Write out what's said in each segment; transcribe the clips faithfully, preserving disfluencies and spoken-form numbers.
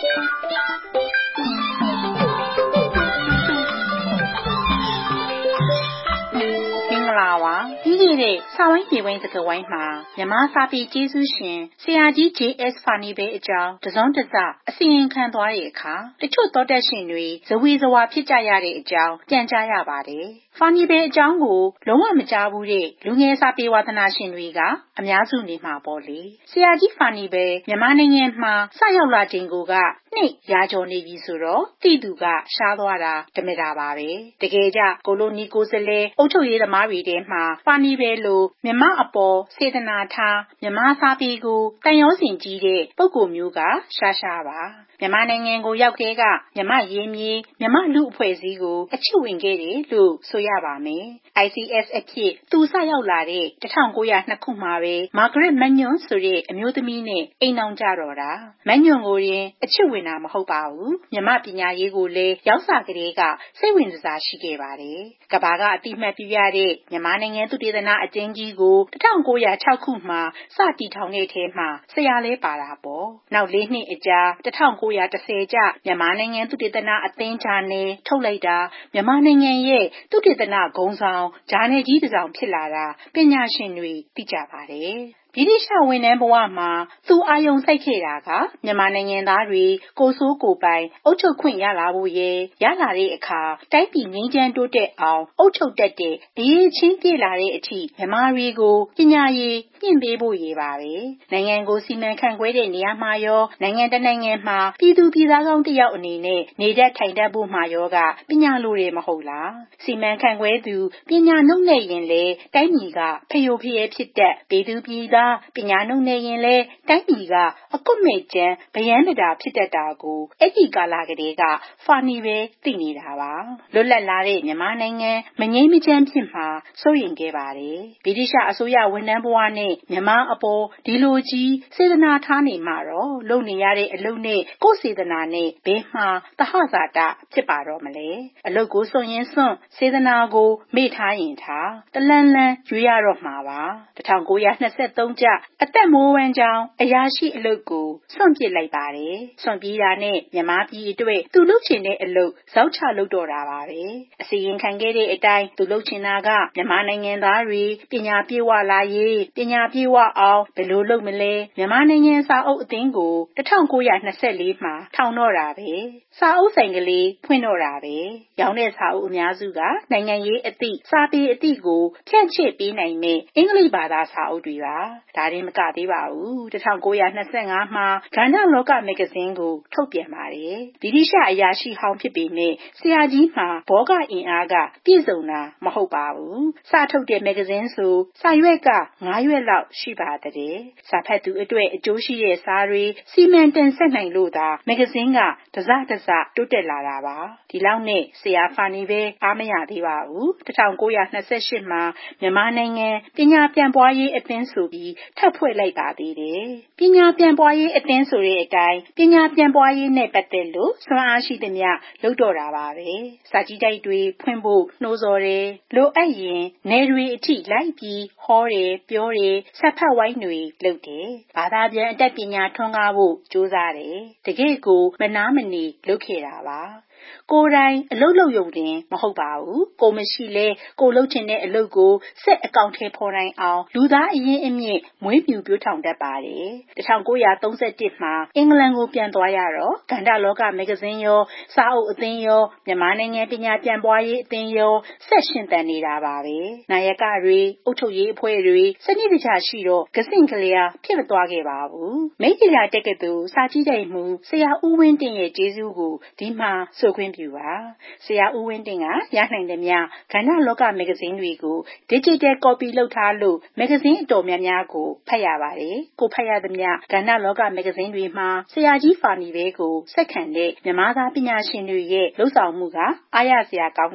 ပြီးခဲ့တဲ့စာဝိုင်းပြေဝိုင်းစကားဝိုင်းမှာမြန်မာစာပေကျေးဇူးရှင်ဆရာကြီး ဂျေ အက်စ် ဖာနီဘဲအကြောင်းတစုံတစအစီရင်ခံသွားတဲ့အခါတချို့သောတက်ရှင်တွေဇဝေဇဝါဖြစ်ကြရတဲ့အကြောင်းပြန်ကြားရပါတယ်။ဖာနီဘဲအကြောင်းကိုလုံးဝမကြားဘူးတဲ့လူငယ်စာပေဝါသနာရှင်တွေကအများစုနေမှာပေါ့လေ။ဆရာကြီးဖာနီဘဲမြန်မာနိုင်ငံမှာစရောက်လာချိန်ကိုကနှစ်ရာကျော်နေပြီဆိုတော့တိတူကရှားသွားတာတမတာပါပဲ။တကယ်ကြကိုလိုနီကိုစလဲအုပ်ချုပ်ရေးသမားတွေထဲမှာဖာနီဘဲလိုမြမအပေါ်စေတနာထားမြမစာပေကိုတန်ရောစင်ကြီးတဲ့ပုဂ္ဂိုလ်မျိုးကရှားရှားပါမြန်မာနိုင်ငံကိုရောက်တဲ့ကမြမရေးမြေမြမလူအဖွဲ့အစည်းကိုအချစ်ဝင်ခဲ့တယ်လို့ဆိုရပါမယ် I C S အဖြစ်သူစရောက်လာတဲ့၁၉၀၂ခုမှာပဲမာဂရက်မညွန့်ဆိုတဲ့အမျိုးသမီးနဲ့အိမ်အောင်ကြတော့တာမညွန့်ကိုရင်အချစ်ဝင်တာမဟုတ်ပါဘူးမြမပညာရေးကိုလည်းရောက်စာကလေးကစိတ်ဝင်စားရှိခဲ့ပါတယ်ကဘာကအတိမတ်ပြရတဲ့မြန်မာနိုင်ငံသူတေသနာအကျဉ်းကြီးကို၁၉၀၆ခုမှာစတည်ထောင်တဲ့ထဲမှာဆရာလဲပါတာပေါ့နောက်လေးနှစ်အကြာ၁၉၁၀ကျမြန်မာနိုင်ငံသူတေသနာအသင်းဂျာနယ်ထုတ်လိုက်တာမြန်မာနိုင်ငံရဲ့သူတေသနာဂုဏ်ဆောင်ဂျာနယ်ကြီးတစ်စောင်ဖြစ်လာတာပညာရှင်တွေသိကြပါတယ်ဗြိတိရှဝန်ထမ်းဘဝမှာသူအာယုံစိုက်ခဲ့တာကမြန်မာနိုင်ငံသားတွေကိုစိုးကိုပိုင်အုပ်ချုပ်ခွင့်ရလာဖို့ရဲ့ရလာတဲ့အခါတိုင်းပြည်ငြိမ်းချမ်းတိုးတက်အောင်အုပ်ချုပ်တတ်တဲ့အရေးချင်းပြည့်လာတဲ့အထိမြန်မာတွေကိုပညာရေးမြင့်ပေးဖို့ရေးပါပဲနိုင်ငံကိုစီမံခန့်ခွဲတဲ့နေရာမှာရောနိုင်ငံတနိုင်ငံမှာပြည်သူပြည်သားကောင်းတစ်ယောက်အနေနဲ့နေတတ်ထိုင်တတ်ဖို့မှာရောကပညာလိုတယ်မဟုတ်လားစီမံခန့်ခွဲသူပညာနှုတ်နဲ့ရင်လေတိုင်းပြည်ကဖျို့ဖျဲဖြစ်တတ်ပြည်သူပြည်သားပညာနှုတ်နဲ့ရင်လဲတိုင်းပြည်ကအကွတ်မဲ့ကျန်းဗျမ်းမတာဖြစ်တတ်တာကိုအဲ့ဒီကာလကတည်းကဖာနီပဲသိနေတာပါလွတ်လပ်လာတဲ့မြန်မာနိုင်ငံမငြိမ်းမချမ်းဖြစ်မှာစိုးရိမ်ခဲ့ပါတယ်ဗြိတိရှအစိုးရဝန်ထမ်းဘဝနဲ့မြန်မာအပေါ်ဒီလိုကြီးစေတနာထားနေမှာတော့လုပ်နေရတဲ့အလုပ်နဲ့ကိုယ်စေတနာနဲ့ဘယ်မှာသဟဇာတဖြစ်ပါတော့မလဲအလုပ်ကိုစွန့်ရင်စွန့်စေတနာကိုမေ့ထားရင်ထားတလန်းလန်းရွေးရတော့မှာပါ၁၉၂၃ကျအသက်မိုးဝမ်းကြောင်းအရာရှိအလုပ်ကိုစွန့်ပစ်လိုက်ပါတယ်စွန့်ပြေးတာနဲ့မြန်မာပြည်အတွက်သူလုပ်ချင်တဲ့အလုပ်ဇောက်ချလုပ်တော့တာပါပဲအစီရင်ခံခဲ့တဲ့အတိုင်းသူလုပ်ချင်တာကမြန်မာနိုင်ငံသားတွေပညာပြေဝလာရေးပညာပြေဝအောင်ဘယ်လိုလုပ်မလဲမြန်မာနိုင်ငံစာအုပ်အသင်းကို၁၉၂၄မှာထောင်တော့တာပဲစာအုပ်ဆိုင်ကလေးဖွင့်တော့တာပဲရောင်းတဲ့စာအုပ်အများစုကနိုင်ငံရေးအသည့်စာပေအသည့်ကိုဖြန့်ချစ်ပေးနိုင်မဲ့အင်္ဂလိပ်ဘာသာစာအုပ်တွေပါဒါရင်မကသေးပါဘူး၁၉၂၅မှာကဏ္ဍလောကမဂ္ဂဇင်းကိုထုတ်ပြန်ပါတယ်ဗြိတိရှအရာရှိဟောင်းဖြစ်ပေမဲ့ဆရာကြီးမှာဘောဂအင်အားကပြည့်စုံတာမဟုတ်ပါဘူးစာထုတ်တဲ့မဂ္ဂဇင်းဆိုစာရွက်ကငါးရွက်လောက်ရှိပါတဲ့စာဖတ်သူအတွက်အကျိုးရှိတဲ့စာတွေစီမံတင်ဆက်နိုင်လို့သာမဂ္ဂဇင်းကတစတစတိုးတက်လာတာပါဒီလောက်နဲ့ဆရာဖာနီပဲအားမရသေးပါဘူး၁၉၂၈မှာမြန်မာနိုင်ငံပညာပြန်ပွားရေးအသင်းဆိုပြီးထပ်ဖွဲ့လိုက်ပါသေးတယ်ပညာပြန်ပွားရေးအသင်းဆိုတဲ့အတိုင်းပညာပြန်ပွားရေးနဲ့ပတ်သက်လို့စွမ်းအားရှိသမျှလုပ်တော့တာပါပဲစာကြည့်တိုက်တွေဖွင့်ဖို့နှိုးဆော်တယ်လိုအပ်ရင်နယ်တွေအထိလိုက်ပြီးဟောတယ်ပြောတယ်ဆက်ဖတ်ဝိုင်းတွေလုပ်တယ်ဘာသာပြန်အတတ်ပညာထွန်းကားဖို့ကြိုးစားတယ်တကယ့်ကိုမနာမနေလုပ်ခဲ့တာပါကိုယ်တိုင်အလုပ်လုပ်ရုံတင်မဟုတ်ပါဘူးကိုမရှိလဲကိုလုပ်ချင်တဲ့အလုပ်ကိုစက်အကောင့်ထဲပေါ်နိုင်အောင်လူသားအရင်းအမြစ်မွေးမြူပြောထောင်တတ်ပါတယ်၁၉၃၁မှာအင်္ဂလန်ကိုပြန်သွားရတော့ကဏ္ဍလောကမဂ္ဂဇင်းရောစာအုပ်အသင်းရောမြန်မာနိုင်ငံပညာပြန်ပွားရေးအသင်းရောဆက်ရှင်သန်နေတာပါပဲနာယကတွေအုပ်ချုပ်ရေးအဖွဲ့တွေစနစ်တကျရှိတော့ကစင့်ကလျာဖြစ်မသွားခဲ့ပါဘူးမိဂလာတက္ကသိုလ်စာကြည့်တိုက်မှုဆရာဦးဝင်းတင့်ရဲ့ကျေးဇူးကိုဒီမှာဆိုခွင့်ပြုပါဆရာဦးဝင်းတင့်ကရနိုင်သမျှကဏ္ဍလောကမဂ္ဂဇင်းတွေကို digital copy လုပ်ထားလို့မဂ္ဂဇင်းအတော်များများကိုဖတ်ရပါတယ်ကိုဖတ်ရသမျှကဏ္ဍလောကမဂ္ဂဇင်းတွေမှာဆရာကြီးဖာနီဘဲကိုဆက်ခံတဲ့မြန်မာသားပညာရှင်တွေရဲ့လှုပ်ဆောင်မှုကအားရစရာကောင်းတာ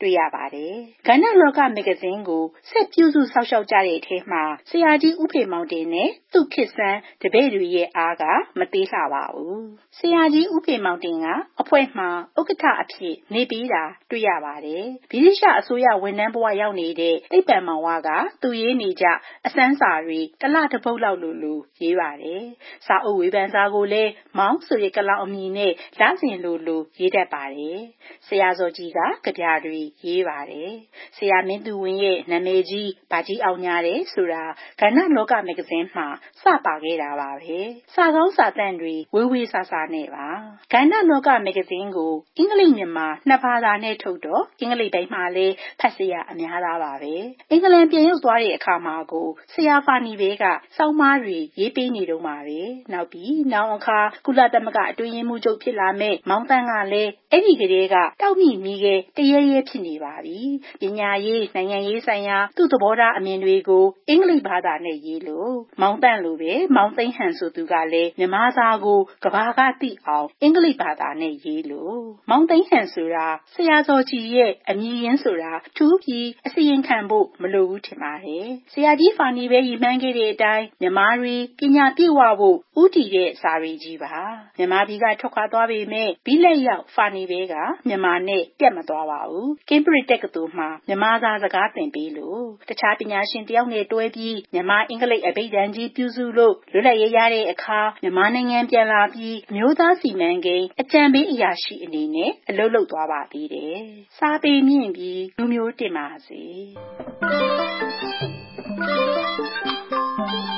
တွေ့ရပါတယ်။ကဏ္ဍလောကမဂ္ဂဇင်းကိုဆက်ပြုစုစောင့်ရှောက်ကြတဲ့အထဲမှာဆရာကြီးဦးဖေမောင်တင်နဲ့သူ့ခေတ်ဆန်းတပည့်တွေရဲ့အားကမသေးလှပါဘူး။ဆရာကြီးဦးဖေမောင်တင်ကအဖွဲ့မှာဥက္ကဋ္ဌအဖြစ်နေပြီးတာတွေ့ရပါတယ်။ဗြိတိရှအစိုးရဝန်ထမ်းဘဝရောက်နေတဲ့သိပ္ပံမောင်ဝါကသူရေးနေကြအစမ်းစာတွေတလတစ်ပုဒ်လောက်လိုလိုရေးပါတယ်။စာအုပ်ဝေဖန်စာကိုလည်းမောင်းဆိုတဲ့ကလောင်အမည်နဲ့လစဉ်လိုလိုရေးတတ်ပါတယ်။ဆရာစောကြီးကကြပြတွေရေးပါတယ်။ဆရာမင်းသူဝင်းရဲ့နာမည်ကြီးဗာကြီးအောင်ညာတယ်ဆိုတာကဏ္ဍလောကမဂ္ဂဇင်းမှာစပါခဲ့တာပါပဲ။စာကောင်းစာတန့်တွေဝေးဝေးဆဆနဲ့ပါ။ကဏ္ဍလောကမဂ္ဂဇင်းကိုအင်္ဂလိပ်မြန်မာနှစ်ဘာသာနဲ့ထုတ်တော့အင်္ဂလိပ်တိုင်းမှာလည်းဖတ်စရာအများသားပါပဲ။အင်္ဂလန်ပြန်ရောက်သွားတဲ့အခါမှာကိုဆရာဖာနီဘေးကစောင်းမားတွေရေးပေးနေတော့မှာပဲ။နောက်ပြီးနောက်အခါကုလသမဂ္ဂအတွင်းရေးမှူးချုပ်ဖြစ်လာမဲ့မောင်တန်းကလည်းအဲ့ဒီကလေးကတောက်မိမိခဲ့တရေရဲဖြစ်နေပါပြီ။ပညာရေးနိုင်ငံရေးဆိုင်ရာသူ့သဘောထားအမြင်တွေကိုအင်္ဂလိပ်ဘာသာနဲ့ရေးလို့မောင်တန်းလိုပဲမောင်သိန်းဟန်ဆိုသူကလည်းမြန်မာစာကိုကဘာကသိအောင်အင်္ဂလိပ်ဘာသာနဲ့ရေးလို့မောင်သိန်းဟန်ဆိုတာဆရာစောကြီးရဲ့အမည်ရင်းဆိုတာထူးပြီးအစီရင်ခံဖို့မလိုဘူးထင်ပါတယ်။ဆရာကြီးဖာနီပဲရည်မှန်းခဲ့တဲ့အတိုင်းမြန်မာတွေပညာပြည့်ဝဖို့ဥတည်တဲ့စာရီကြီးပါ။မြန်မာပြည်ကထွက်ခွာသွားပေမဲ့ဘီလက်ရောက်ဖာနီပဲကမြန်မာနဲ့ပြတ်မသွားပါဘူး။ကင်ဘရစ်တက္ကသိုလ်မှာမြန်မာစာစကားသင်ပေးလို့တခြားပညာရှင်တယောက်နဲ့တွဲပြီးမြန်မာအင်္ဂလိပ်အဘိဓာန်ကြီးပြုစုလို့လွတ်လပ်ရေးရတဲ့အခါမြန်မာနိုင်ငံပြန်လာပြီးမျိုးသားစီမံကိန်းအကြံပေးအရာရှိအနေနဲ့အလုပ်လုပ်သွားပါသေးတယ်။စာပေမြင့်ပြီးလူမျိုးတင်ပါစေ။